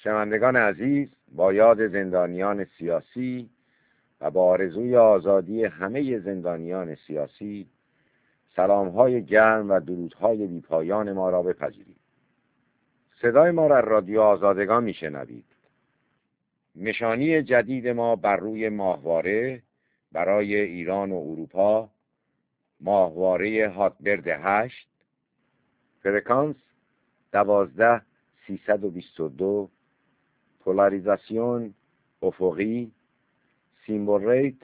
شنوندگان عزیز، با یاد زندانیان سیاسی و با آرزوی آزادی همه زندانیان سیاسی، سلام‌های گرم و درودهای بی‌پایان ما را بپذیرید. صدای ما را رادیو آزادگان میشنوید. نشانی جدید ما بر روی ماهواره برای ایران و اروپا، ماهواره هاتبرد 8، فرکانس 12322، پولاریزاسیون افقی، سیمبل ریت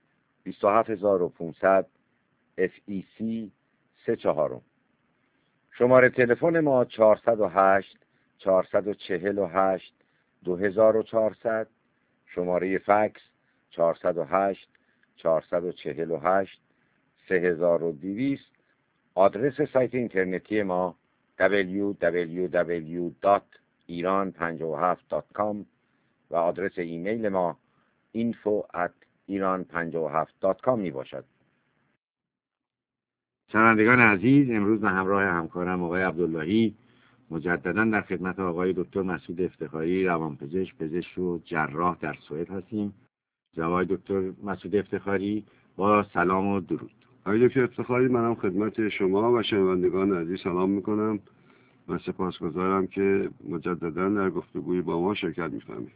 27500، FEC 34. شماره تلفن ما 408 448 2400، شماره فکس 408 448 3200. آدرس سایت اینترنتی ما www.iran57.com و آدرس ایمیل ما info@iran57.com می باشد. شنوندگان عزیز، امروز به همراه همکارم آقای عبداللهی مجددا در خدمت آقای دکتر مسعود افتخاری، روانپزشک، پزشک و جراح در سوئد هستیم. جناب دکتر مسعود افتخاری، با سلام و درود. آقای دکتر افتخاری، منم خدمت شما و شنوندگان عزیز سلام میکنم و سپاسگزارم که مجددا در گفتگوی با ما شرکت می‌فرمایید.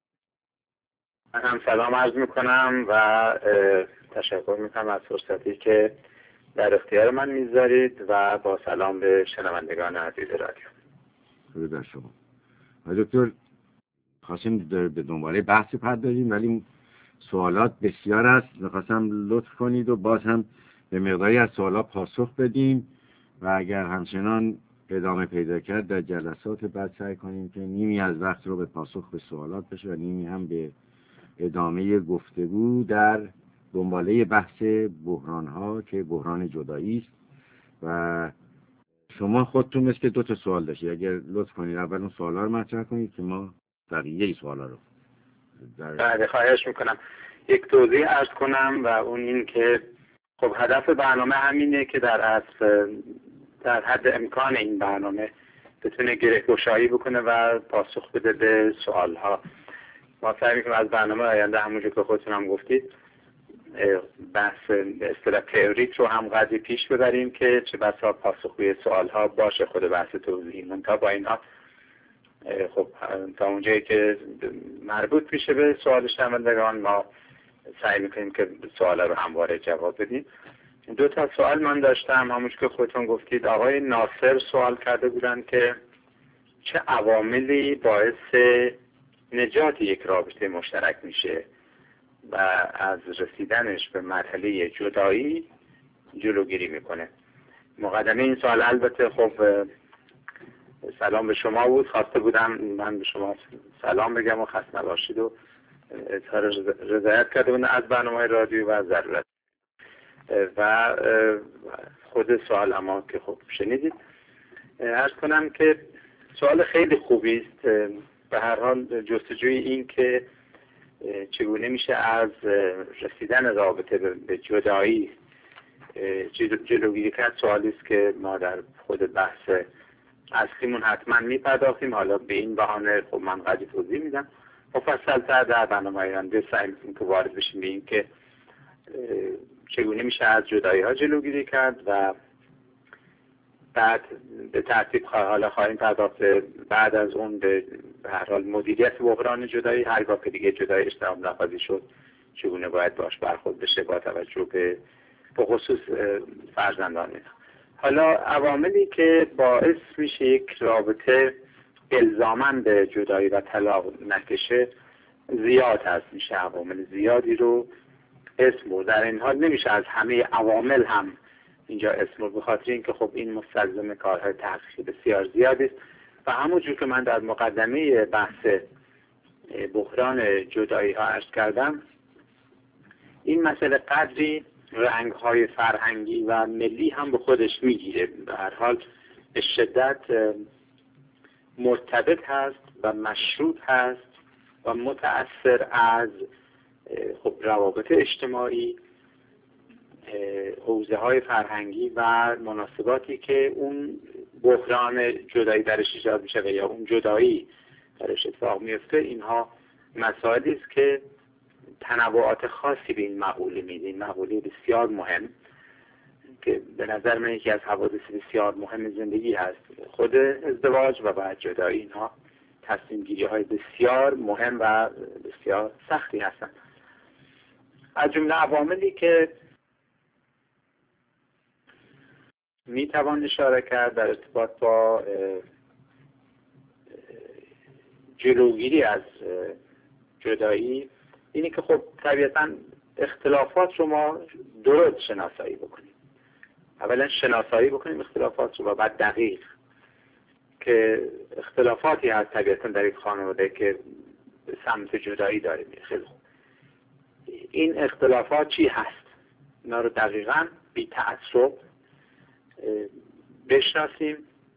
من هم سلام عرض میکنم و تشکر میکنم از فرصتی که در اختیار من میذارید و با سلام به شنوندگان عزیز رادیو. درود بر شما. آقای دکتر، خواستیم به دنباله بحثی پردازیم ولی سوالات بسیار است. می‌خواستم لطف کنید و باز هم به مقداری از سوالات پاسخ بدیم و اگر همچنان ادامه پیدا کرد در جلسات بعد سعی کنیم که نیمی از وقت رو به پاسخ به سوالات بشه و نیمی هم به ادامه گفتگو در دنباله بحث بحران‌ها که بحران جدایی است. و شما خودتون مثل که 2 سوال داشتید، اگر لطف کنید اول اون سوالا رو مطرح کنید که ما بقیه سوالا رو بله، خواهش میکنم. یک توضیح عرض کنم و اون این که خب هدف برنامه همینه که در اصل در حد امکان این برنامه بتونه گره‌گشایی بکنه و پاسخ بده به سوالها. ما سعی میکنیم از برنامه آینده همونجور که خودتون هم گفتید بحث به اصطلاح تئوریک رو هم قدری پیش ببریم که چه بسا پاسخگوی سوالها باشه خود بحث توضیحی. منتها با اینها خب تا اونجایی که مربوط میشه به سوال شنوندگان ما سعی میکنیم که سوالا رو همواره جواب بدیم. 2 سوال من داشتم، همونجور که خودتون گفتید. آقای ناصر سوال کرده بودن که چه عواملی باعث نجات یک رابطه مشترک میشه و از رسیدنش به مرحله جدایی جلوگیری میکنه. مقدمه این سوال البته خب سلام به شما بود. خواسته بودم من به شما سلام بگم و خسته نباشید و اظهار رضایت کرده بودم از برنامه رادیو و ضرورت و خود سوال اما که خب شنیدید. عرض کنم که سوال خیلی خوبی است. به هر حال جستجوی این که چگونه میشه از رسیدن رابطه به جدایی جلوگیری کرد سوالی است که ما در خود بحث اصلیمون حتما میپرداختیم. حالا به این بهانه خب من قدری توضیح میدم مفصل‌تر در برنامه آینده. سعی می‌کنیم که وارد بشیم به این که چگونه میشه از جدایی ها جلوگیری کرد و بعد به ترتیب حالا خواهیم پرداخت بعد از اون به هر حال مدیریت بحران جدایی. هرگاه که دیگه جدایی اجتماع ناپذیر شد چگونه باید باش برخورد بشه با توجه به خصوص فرزندان. حالا عواملی که باعث میشه یک رابطه الزاماً به جدایی و طلاق نکشه زیاد هست. میشه عوامل زیادی رو اسم برد. در این حال نمیشه از همه عوامل هم اینجا اسم برد، به خاطر اینکه خب این مستلزم کارهای تحقیقی بسیار زیادی است و همونجور که من در مقدمه بحث بحران جدایی ها عرض کردم، این مسئله قدری رنگ‌های فرهنگی و ملی هم به خودش میگیره. به هر حال به شدت مرتبط هست و مشروط هست و متأثر از خب روابط اجتماعی، حوزه‌های فرهنگی و مناسباتی که اون بحران جدایی درش ایجاد میشه و یا اون جدایی درش اتفاق میفته، اینها مسائلی است که تنوعات خاصی به این مقوله میده. این مقوله بسیار مهم که به نظر من یکی از حوادث بسیار مهم زندگی هست، خود ازدواج و بعد جدایی. اینها تصمیم گیری های بسیار مهم و بسیار سختی هستند. از جمله عواملی که می توان اشاره کرد در ارتباط با جلوگیری از جدایی اینی که خب طبیعتا اختلافات رو ما درست شناسایی بکنیم. اولا شناسایی بکنیم اختلافات رو و بعد دقیق، که اختلافاتی هست طبیعتا در یک خانواده که به سمت جدایی داره میره. خیلی خوب، این اختلافات چی هست؟ اینا رو دقیقاً بی تعصب بشناسیم،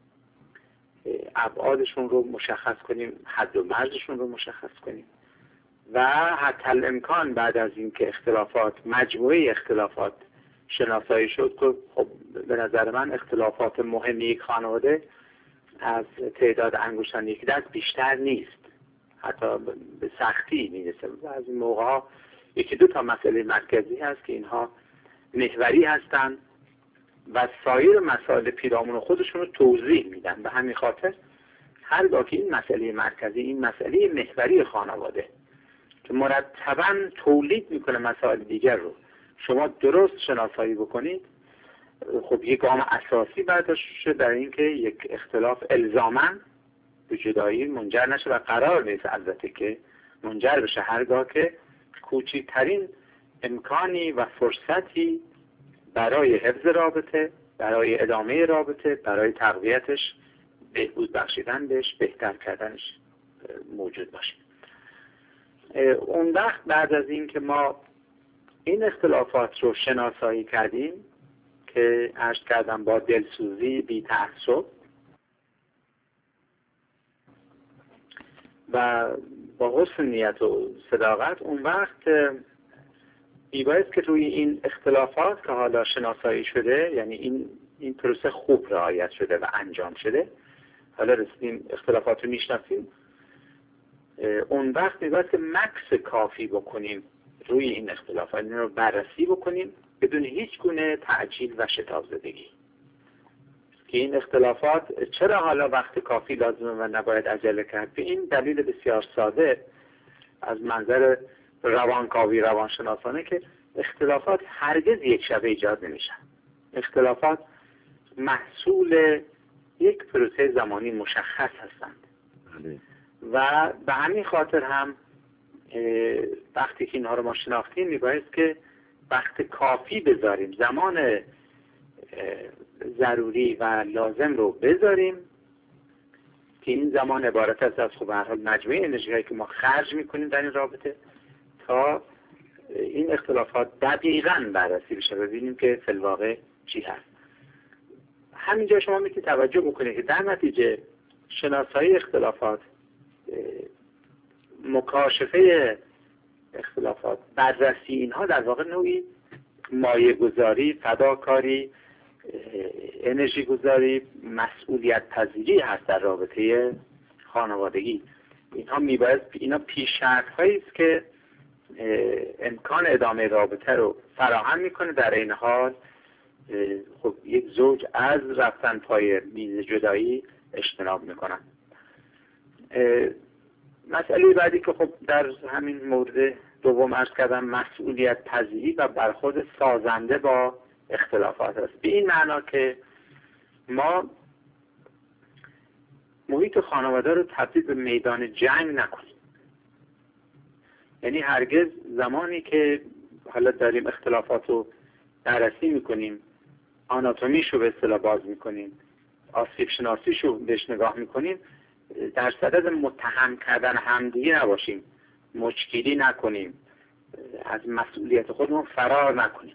ابعادشون رو مشخص کنیم، حد و مرزشون رو مشخص کنیم و حتی الامکان بعد از اینکه اختلافات، مجموعه اختلافات شناسایی شد که خب به نظر من اختلافات مهمی یک خانواده از تعداد انگشتان یک دست بیشتر نیست، حتی به سختی میرسه. و از این موقع ها یکی دو تا مسئله مرکزی هست که اینها محوری هستند و سایر مسائل پیرامون خودشون رو توضیح میدن. به همین خاطر هرگاه که این مسئله مرکزی، این مسئله محوری خانواده که مرتباً تولید میکنه مسائل دیگر رو شما درست شناسایی بکنید، خب یک گام اساسی برداشت شده در اینکه یک اختلاف الزاماً به جدایی منجر نشه و قرار نیست البته که منجر بشه، هرگاه که کوچکترین امکانی و فرصتی برای حفظ رابطه، برای ادامه رابطه، برای تقویتش، بهبود بخشیدن بهش، بهتر کردنش موجود باشه. اون وقت بعد از این که ما این اختلافات رو شناسایی کردیم که عرض کردم با دلسوزی، بی تعصب و با حسن نیت و صداقت، اون وقت میباید که روی این اختلافات که حالا شناسایی شده، یعنی این پروسه خوب رعایت شده و انجام شده، حالا رسیدیم اختلافات رو میشناسیم، اون وقت میباید که مکث کافی بکنیم روی این اختلافات، این رو بررسی بکنیم بدون هیچ گونه تعجیل و شتاب زدگی، که این اختلافات چرا حالا وقت کافی لازمه و نباید عجله کرد. به این دلیل بسیار ساده از منظر روانکاوی روانشناسانه که اختلافات هرگز یک شبه ایجاد نمیشن. اختلافات محصول یک پروسه زمانی مشخص هستند و به همین خاطر هم وقتی که اینها رو ما شناختیم میباید که وقت کافی بذاریم، زمان ضروری و لازم رو بذاریم که این زمان عبارت است از خب به هر حال مجموعه انرژی هایی که ما خرج میکنیم در این رابطه تا این اختلافات دقیقاً بررسی بشه، ببینیم که فی الواقع چی هست. همینجا شما میتونید توجه بکنید که در نتیجه شناسایی اختلافات، مکاشفه اختلافات، بررسی اینها در واقع نوعی مایه گذاری، فداکاری، انرژی گذاری، مسئولیت پذیری هست در رابطه خانوادگی. اینا پیش شرط هایی است که امکان ادامه رابطه رو فراهم میکنه. در این حال خب یک زوج از رفتن پای میز جدایی اجتناب میکنن. مسئله بعدی که خب در همین مورد دوم عرض کردم مسئولیت پذیری و برخورد سازنده با اختلافات است. به این معنا که ما محیط خانواده رو تبدیل به میدان جنگ نکنیم. یعنی هرگز زمانی که حالا داریم اختلافات رو بررسی میکنیم، آناتومیشو به اصطلاح باز میکنیم، آسیب شناسیشو بهش نگاه میکنیم، در صدد متهم کردن همدیگه نباشیم، مچگیری نکنیم، از مسئولیت خودمون فرار نکنیم.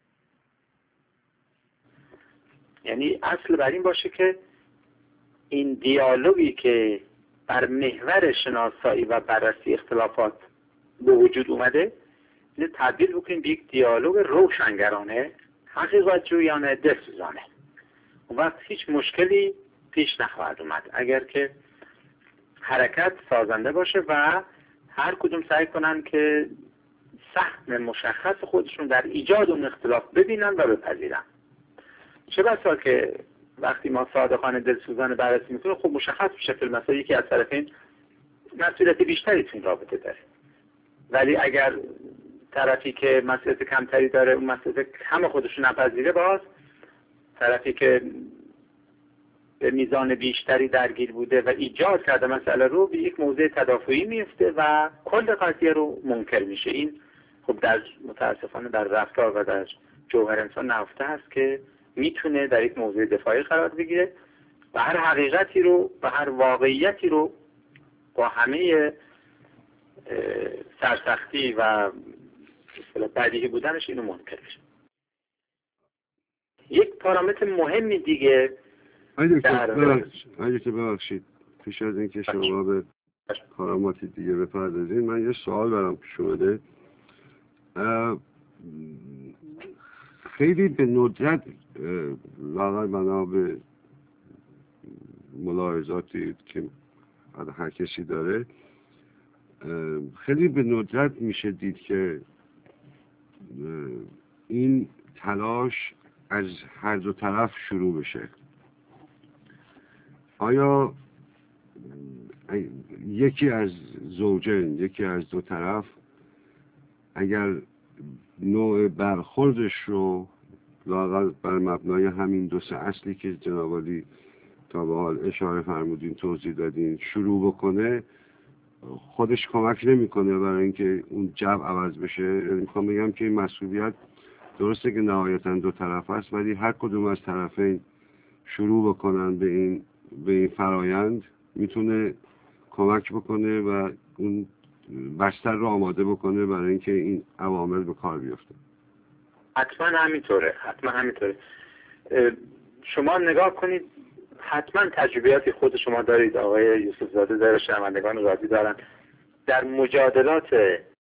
یعنی اصل بر این باشه که این دیالوگی که بر محور شناسایی و بررسی اختلافات به وجود اومده، اینو تبدیل بکنیم به یک دیالوگ روشنگرانه، حقیقت جویانه، دلسوزانه. اون وقت هیچ مشکلی پیش نخواهد اومد. اگر که حرکت سازنده باشه و هر کدوم سعی کنن که سهم مشخص خودشون در ایجاد اون اختلاف ببینن و بپذیرن. چه بسا که وقتی ما صادقانه دلسوزانه بررسی میکنیم خب مشخص میشه فی المثل یکی از طرفین مسئولیت بیشتری تو این رابطه داره، ولی اگر طرفی که مسئولیت کمتری داره اون مسئولیت همه خودشون نپذیره، باز طرفی که به میزان بیشتری درگیر بوده و ایجاد کرده مسئله رو به یک موضع تدافعی میفته و کل قضیه رو منکر میشه. این خب در متاسفانه در رفتار و در جوهر انسان نهفته هست که میتونه در یک موضع دفاعی قرار بگیره و هر حقیقتی رو و هر واقعیتی رو با همه سرسختی و بدیهی بودنش اینو منکر میشه. یک پارامتر مهمی دیگه اگه ببخشید پیش از اینکه شما به پارامتر دیگه بپردازید من یه سوال برام پیش اومده. خیلی به ندرت واقعا بنا به ملاحظاتی که هر کسی داره خیلی به ندرت میشه دید که این تلاش از هر دو طرف شروع بشه. آیا یکی از زوجین، یکی از دو طرف اگر نوع برخوردش رو لااقل بر مبنای همین دو سه اصلی که جناب عالی تا به حال اشاره فرمودین توضیح دادین شروع بکنه، خودش کمک نمیکنه برای اینکه اون جو عوض بشه؟ میخوام بگم که این مسئولیت درسته که نهایتا دو طرف است، ولی هر کدوم از طرفین شروع بکنن به این فرایند میتونه کمک بکنه و اون بستر رو آماده بکنه برای اینکه این عوامل به کار بیفته. حتما همینطوره. شما نگاه کنید، حتما تجربیاتی خود شما دارید، آقای یوسف زاده داره، شنوندگان راضی دارن، در مجادلات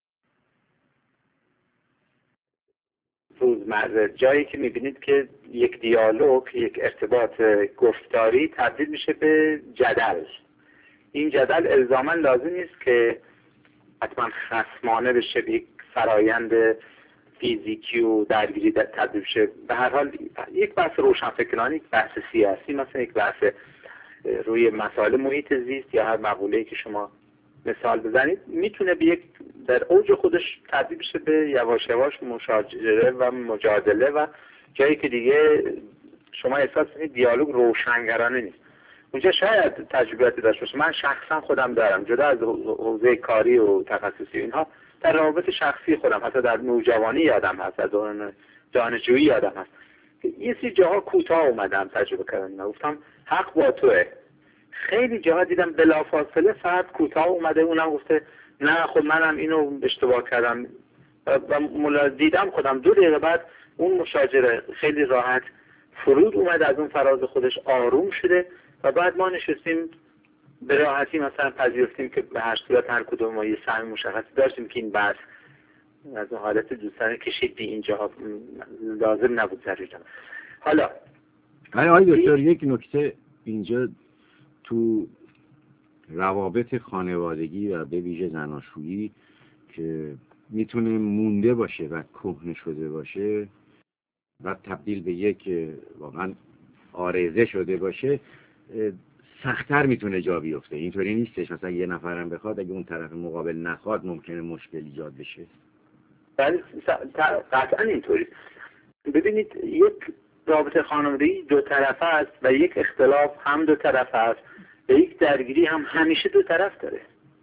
روزمره جایی که میبینید که یک دیالوگ، یک ارتباط گفتاری تبدیل میشه به جدل. این جدل الزاما لازم نیست که حتما خصمانه بشه، به یک فرایند فیزیکی و درگیری تبدیل بشه. به هر حال یک بحث روشنفکرانه، یک بحث سیاسی، مثلا یک بحث روی مسائل محیط زیست یا هر مقوله‌ای که شما مثال بزنید، میتونه به یک در اوج خودش تبدیل بشه به یواش یواش مشاجره و مجادله و جایی که دیگه شما احساس کنید دیالوگ روشنگرانه نیست. اونجا شاید تجربیاتی داشته باشه. من شخصا خودم دارم، جدا از حوزه کاری و تخصصی اینها، در روابط شخصی خودم حتی در نوجوانی یادم هست، در دوران دانشجویی یادم هست که یه سری جاها کوتاه اومدم تجربه کردم، گفتم حق با توئه. خیلی جاها دیدم بلافاصله فرد کوتاه اومده، اونم گفته نه خب منم اینو اشتباه کردم و دیدم خودم 2 دقیقه بعد اون مشاجره خیلی راحت فرود اومد از اون فراز خودش، آروم شده و بعد ما نشستیم به راحتی مثلا پذیرفتیم که به هر صورت هر کدوم ما یه سهم مشخصی داشتیم که این بحث از اون حالت دوستانه کشید به اینجا لازم نبود ضروری. حالا آقای دکتر یک نکته اینجا تو روابط خانوادگی و به ویژه زناشویی که میتونه مونده باشه و کهنه شده باشه و تبدیل به یک واقعا عارضه شده باشه، سخت‌تر میتونه جا بیفته. اینطوری نیستش مثلا یه نفرم بخواد اگه اون طرف مقابل نخواد ممکنه مشکل ایجاد بشه؟ بله قطعا اینطوری. ببینید یک رابطه خانوادگی 2 طرفه است و یک اختلاف هم 2 طرفه است و یک درگیری هم همیشه 2 طرف داره.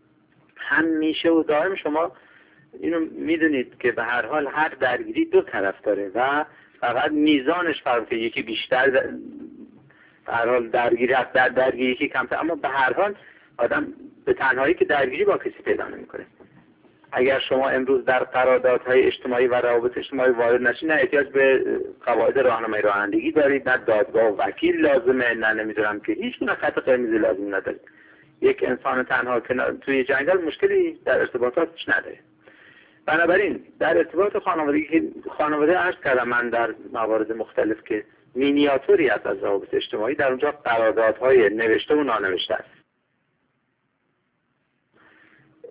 همیشه و دائم شما اینو میدونید که به هر حال هر درگیری 2 طرف داره و فقط میزانش فرقه، یکی بیشتر به هر حال درگیری هست، درگیری یکی کمتر، اما به هر حال آدم به تنهایی که درگیری با کسی پیدا نمیکنه. اگر شما امروز در قراردادهای اجتماعی و روابط اجتماعی وارد نشید، نه احتیاج به قواعد راهنمایی رانندگی دارید، نه دادگاه و وکیل لازمه، نه نمیدونم که هیچ گونه خط قرمزی لازم ندارید. یک انسان تنها که توی جنگل مشکلی در ارتباطاتش نداره. بنابراین در ارتباط خانواده عرض کردم من در موارد مختلف که مینیاتوری از روابط اجتماعی، در اونجا قراردادهای نوشته و نانوشته است.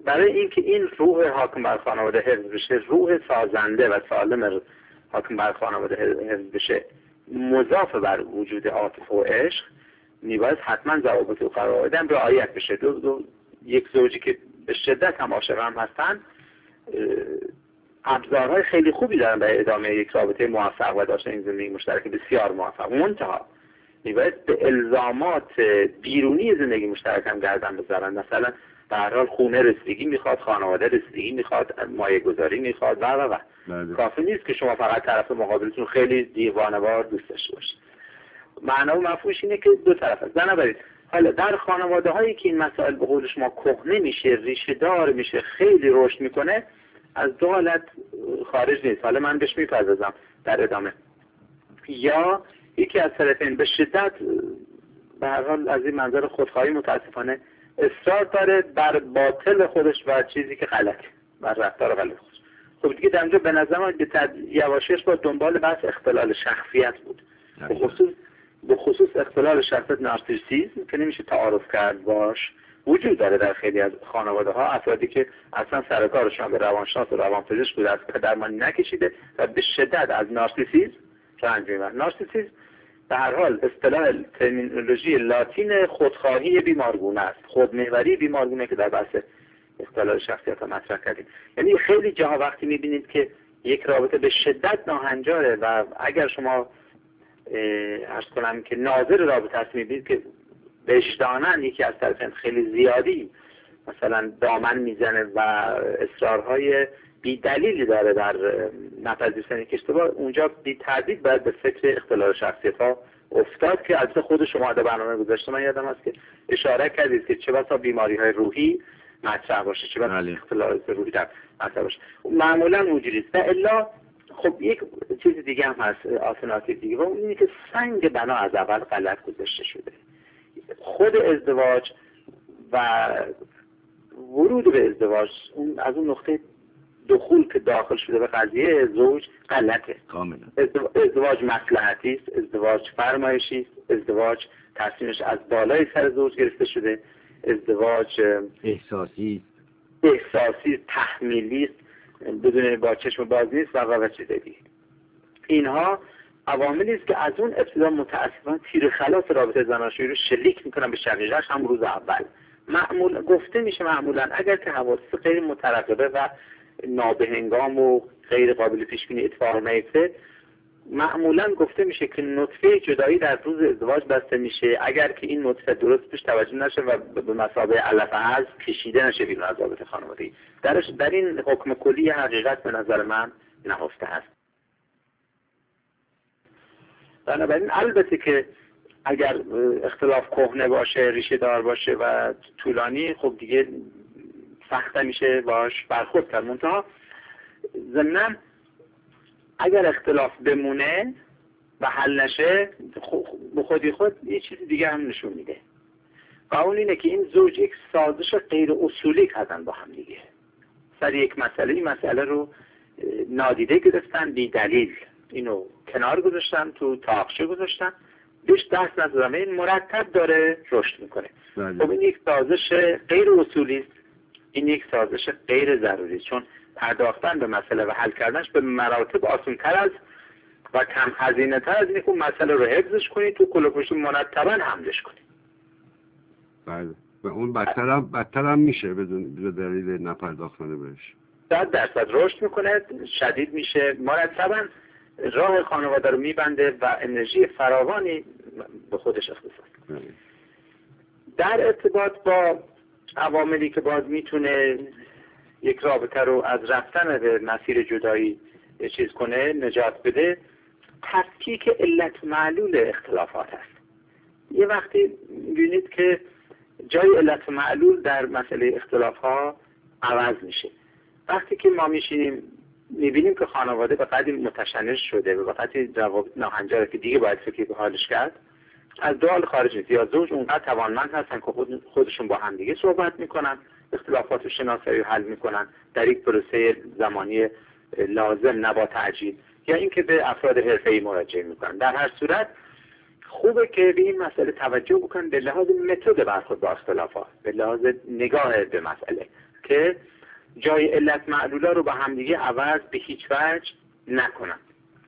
برای اینکه این روح حاکم بر خانواده حفظ بشه، روح سازنده و سالم حاکم بر خانواده حفظ بشه، مضاف بر وجود عاطفه و عشق، میباید حتما ضوابط و قواعد هم رعایت بشه. یک زوجی که به شدت هم عاشق هم هستن ابزارهای خیلی خوبی دارن برای ادامه یک رابطه موفق و داشتن این زندگی مشترک بسیار موفق. منتها میباید به الزامات بیرونی زندگی مشترک هم گردن بذارن. مثلا به هر حال خونه رسیدگی میخواد، خانواده رسیدگی میخواد، مایه گذاری میخواد و کافی نیست که شما فقط طرف مقابلتون خیلی دیوانه‌وار دوست داشته باشید. معنا و مفهومش اینه که دو طرف است. بنابراین حالا در خانواده هایی که این مسائل به قول شما کهنه میشه، ریشه دار میشه، خیلی رشد میکنه، از دو حالت خارج نیست. حالا من بهش میپردازم در ادامه. یا یکی از طرفین به شدت به هر حال از این منظر خودخواهی متاسفانه اصرار داره بر باطل خودش و چیزی که غلطه، بر رفتار غلط خودش. خب دیگه در اونجا به نظر من یواشیش با دنبال بحث اختلال شخصیت بود. به خصوص اختلال شخصیت نارسیسیسم که نمیشه تعارف کرد باش، وجود داره در خیلی از خانواده ها. افرادی که اصلا سر کارشون به روانشناس و روانپزشک بوده، از درمانی نکشیده و به شدت از نارسیسیسم رنج میبرن. نارسیسیسم به هر حال اصطلاح ترمینولوژی لاتین خودخواهی بیمارگونه است، خودمحوری بیمارگونه که در بحث اختلال شخصیت ها مطرح کردیم. یعنی خیلی جاها وقتی میبینید که یک رابطه به شدت ناهنجاره و اگر شما عرض کنم که ناظر رابطه هست، میبینید که وجداناً یکی از طرفین خیلی زیادی مثلا دامن میزنه و اصرارهای بی دلیلی داره در نپذیرفتن یک اشتباه، اونجا بی تردید باید به فکر اختلال شخصیت ها افتاد که از خود شما در برنامه گذاشته. من یادم هست که اشاره کردید که چه بسا بیماری های روحی مطرح باشه، چه بسا اختلال روحی در مطرح باشه، معمولا اونجوری است. و الا خب یک چیز دیگه هم هست، آلترناتیو دیگه، و اون اینه که سنگ بنا از اول غلط گذاشته شده. خود ازدواج و ورود به ازدواج اون از اون نقطه دخول که داخل شده به قضیه زوج غلطه. کاملا. ازدواج مصلحتی است، ازدواج فرمایشی است، ازدواج تصمیمش از بالای سر زوج گرفته شده، ازدواج احساسی تحمیلی است، بدون با چشم باز نیست و چیز دیگه. اینها عواملی است که از اون ابتدا متأسفانه تیر خلاص رابطه زناشویی رو شلیک میکنن به شقیقه‌اش هم روز اول. معمولا گفته میشه معمولا اگر که حوادث غیر مترقبه و نابهنگام و غیر قابل پیش بینی اتفاق نیفته، معمولا گفته میشه که نطفه جدایی در روز ازدواج بسته میشه اگر که این نطفه درست پیش توجه نشه و به مثابه علف عرض کشیده نشه بیرون از رابطه خانوادگی. در این حکم کلی حقیقت به نظر من نهفته هست. بنابراین البته که اگر اختلاف کهنه باشه، ریشه دار باشه و طولانی، خب دیگه سخت میشه باش برخورد کرد. منتها ضمناً اگر اختلاف بمونه و حل نشه، به خودی خود یه چیز دیگه هم نشون میده و اون اینه که این زوج یک سازش غیر اصولی کردن با هم دیگه. سر یک مسئله این مسئله رو نادیده گرفتن، بی دلیل اینو کنار گذاشتن، تو تاقچه گذاشتن، بهش دست نزدن. این مرتب داره رشد میکنه. خب این یک سازش غیر اصولی است، این یک سازش غیر ضروری است، چون پرداختن به مسئله و حل کردنش به مراتب آسان‌تر است و کم هزینه تر از اینه که مسئله رو حفظش کنید، تو کلوپوش مرتبا حملش کنید. بله. و اون بدتر هم میشه به دلیل نپرداختن بهش. 100% رشد میکنه، شدید میشه، مرتبا راه خانواده رو میبنده و انرژی فراوانی به خودش اختصاص میکنه. در ارتباط با عواملی که باز میتونه یک رابطه رو از رفتن به مسیر جدایی چیز کنه، نجات بده، تفکیک علت معلول اختلافات است. یه وقتی می‌بینید که جای علت معلول در مسئله اختلاف‌ها عوض میشه. وقتی که ما میشینیم می‌بینیم که خانواده به قدری متشنج شده، به قدری روابط ناهنجاره که دیگه باید فکر به حالش کرد، از دو حال خارج نیست. یا زوج اونقدر توانمند هستن که خودشون با هم دیگه صحبت میکنن، اختلافات رو شناسایی و حل میکنن در یک پروسه زمانی لازم نه با تعجیل، یا اینکه به افراد حرفه‌ای مراجعه میکنن. در هر صورت خوبه که به این مسئله توجه بکنن به لحاظ متد برخورد با اختلافات، به لحاظ نگاه به مسئله که جای علت معلولا رو با همدیگه عوض به هیچ وجه نکنن.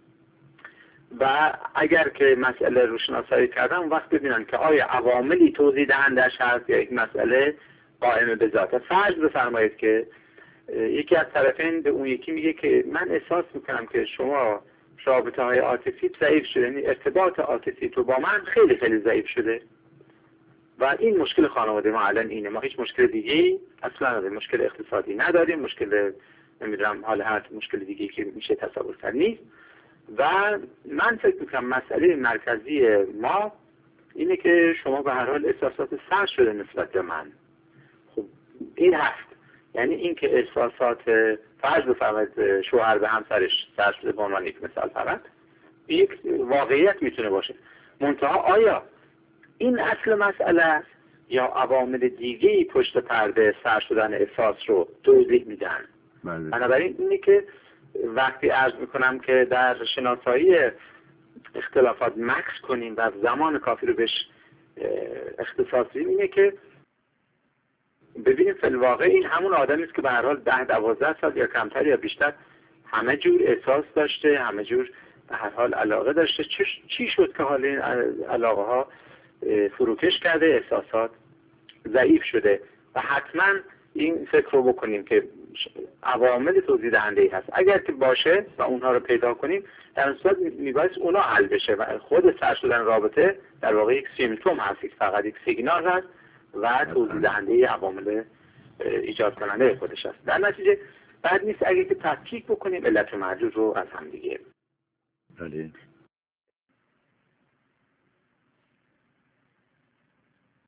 و اگر که مسئله رو شناسایی کردن اون وقت ببینن که آیا عواملی توضیح دهندش هست یا یک مسئله قائم به ذاته. فرض بفرمایید که یکی از طرفین به اون یکی میگه که من احساس میکنم که شما رابطه های عاطفی ضعیف شده، یعنی ارتباط عاطفی تو با من خیلی خیلی ضعیف شده و این مشکل خانواده ما الان اینه، ما هیچ مشکل دیگه اصلا نداریم، مشکل اقتصادی نداریم، مشکل نمیدونم حال هر مشکل دیگه که میشه تصور کرد نیست و من فکر میکنم مسئله مرکزی ما اینه که شما به هر حال احساسات سرد شده نسبت به من. خب این هست، یعنی این که احساسات فرض بفرمایید شوهر به همسرش سرد شده به عنوان یک مثال فقط یک واقعیت میتونه باشه. منتها آیا این اصل مسئله است یا عوامل دیگه‌ای پشت پرده سرد شدن احساس رو توضیح میدن؟ بنابراین اینه که وقتی عرض میکنم که در شناسایی اختلافات مکس کنیم و زمان کافی رو بهش اختصاص بدیم، اینه که ببینیم فی الواقع این همون آدمی است که به هر حال 10-12 سال یا کمتر یا بیشتر همه جور احساس داشته، همه جور به هر حال علاقه داشته. چی شد که حال این علاقه ها فروکش کرده، احساسات ضعیف شده؟ و حتما این فکر رو بکنیم که عوامل توضیح دهنده ای هست. اگر که باشه و اونها رو پیدا کنیم در صورت میباید اونا حل بشه و خود سرد شدن رابطه در واقع یک سیمتوم هست، فقط یک سیگنال هست و توضیح دهنده عوامل ایجاد کننده خودش است. در نتیجه بعد نیست اگه که تفکیک بکنیم علت و معلول رو از هم دیگه.